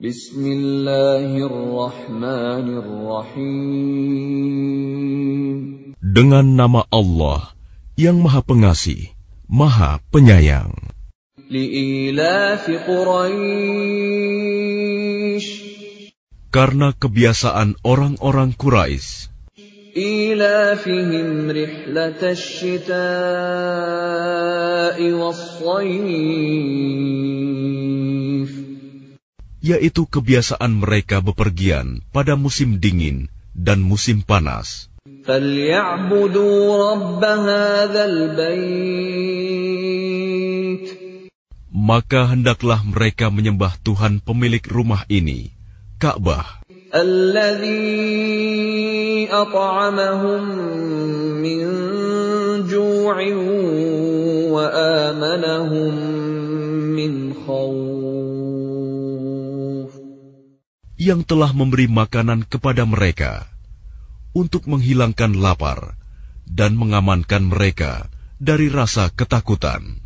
Bismillahirrahmanirrahim. Dengan nama Allah yang Maha Pengasih, Maha Penyayang. Li'ilafi Quraisy. Karena kebiasaan orang-orang Quraisy. Ilafihim rihlatash shita'i was-shayf. Yaitu kebiasaan mereka bepergian pada musim dingin dan musim panas. فَلْيَعْبُدُوا رَبَّ هَذَا الْبَيْتِ. Maka hendaklah mereka menyembah Tuhan pemilik rumah ini, Ka'bah. الَّذِي أَطْعَمَهُم مِّن جُوعٍ وَآمَنَهُم مِّنْ خَوْفٍ. Yang telah memberi makanan kepada mereka untuk menghilangkan lapar dan mengamankan mereka dari rasa ketakutan.